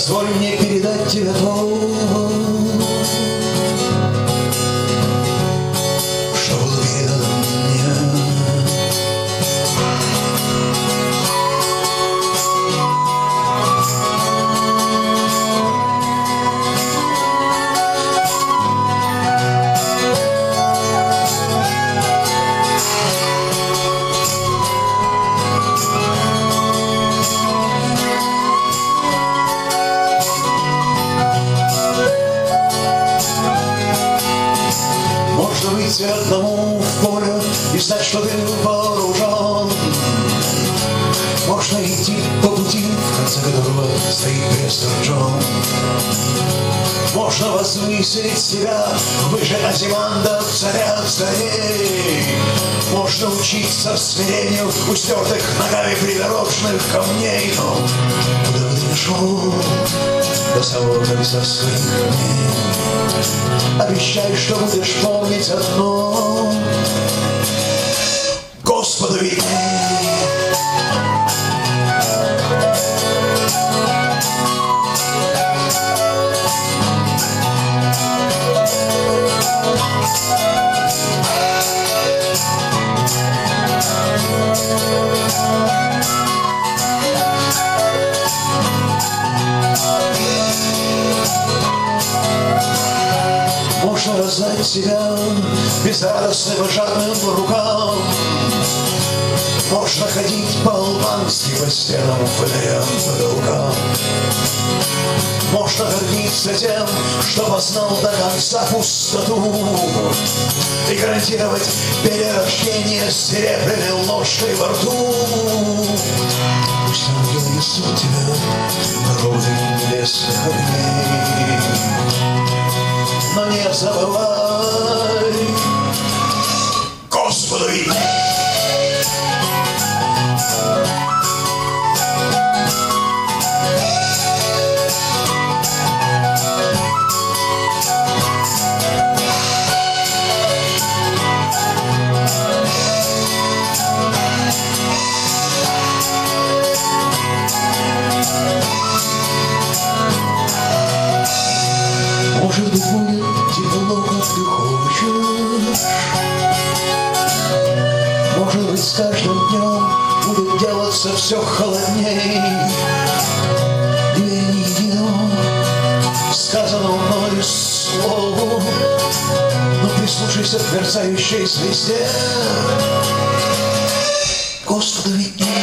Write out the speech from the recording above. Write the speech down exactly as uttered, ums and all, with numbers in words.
Позволь мне передать тебе то, что было передано мне. Можно выйти одному в поле и знать, что ты вооружен. Можно идти по пути, в конце которого стоит крест рожон. Можно возвысить себя выше Азиманда, царя царей. Можно учиться смирению у стертых ногами придорожных камней. Но куда бы ты ни шел, до самого конца своих дней, обещай, что будешь помнить одно: Господу видней. Можно раздать себя безрадостным и жадным рукам. Можно ходить по-албански по стенам, фонарям, потолкам. Можно гордиться тем, что познал до конца пустоту, и гарантировать перерождение с серебряной ложкой во рту. Пусть ангелы несут тебя дорогой небесных огней, но не забывай, Господу видней. Может быть, будет тепло, как ты хочешь. Может быть, с каждым днем будет делаться все холодней. Две ни единого сказанного мною слову, но прислушайся к мерцающей звезде. Господу видней.